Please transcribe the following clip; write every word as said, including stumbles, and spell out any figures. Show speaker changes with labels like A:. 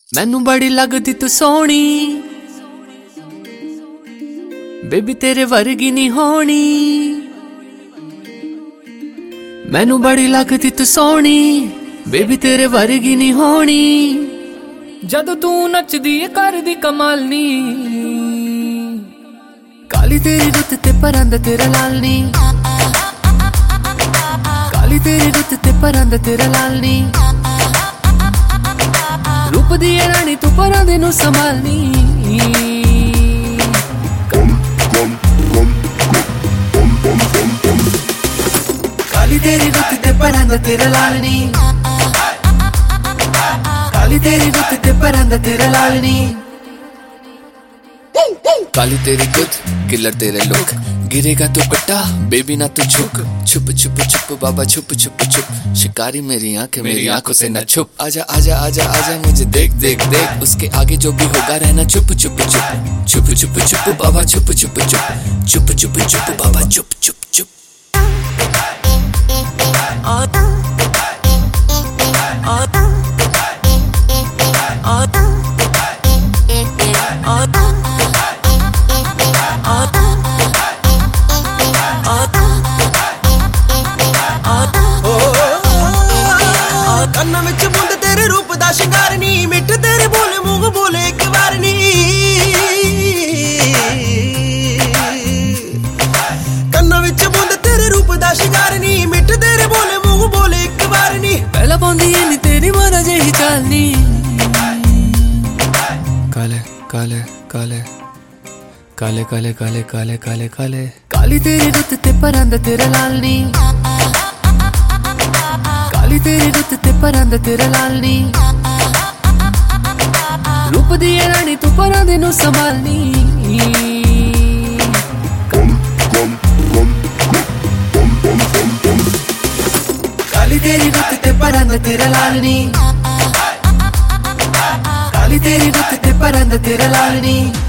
A: मैनू बड़ी लगदी तू सोहनी, बेबी तेरे वर्गी नहीं होनी। मैनू बड़ी लगदी तू सोहनी, बेबी तेरे वर्गी नहीं होनी। जदों तू नचदी कर दी कमालनी, काली तेरी रुत ते परंद तेरा लालनी, काली तेरी रुत ते परंद तेरा लालनी। रूप दी रानी तू परंद नू संभालनी, काली तेरी रुत ते परंद तेरा लालनी, काली तेरी रुत ते परंद तेरा लालनी। काली तेरी गुद किलर तेरे लुक, गिरेगा तू पिट्टा बेबी ना तू झुक। छुप छुप छुप बाबा छुप छुप छुप, शिकारी मेरी आंखें मेरी आंखों से न छुप। आजा आजा आजा आजा मुझे देख देख देख, उसके आगे जो भी होगा रहना चुप चुप चुप। छुप छुप छुप बाबा छुप छुप छुप, छुप छुप छुप बाबा छुप छुप छुप।
B: कन्ना विच बुंद तेरे रूप दा शिंगार नी, मिठ तेरे बोले मूंह बोले एक बार नी। कन्ना विच बुंद तेरे रूप दा शिंगार नी, मिठ तेरे बोले मूंह बोले एक बार नी।
A: पहला पाउंदी नी तेरी मारा जेही चालनी, काले काले काले काले काले काले काले काले काले। काली तेरी रुत ते परंद तेरा लालनी, काली तेरी रुत ते परंद तेरा लालनी। रूप दी रानी तू परंद नू संभालनी, काली तेरी रुत ते परंद तेरा लालनी, काली तेरी रुत ते परंद तेरा लालनी।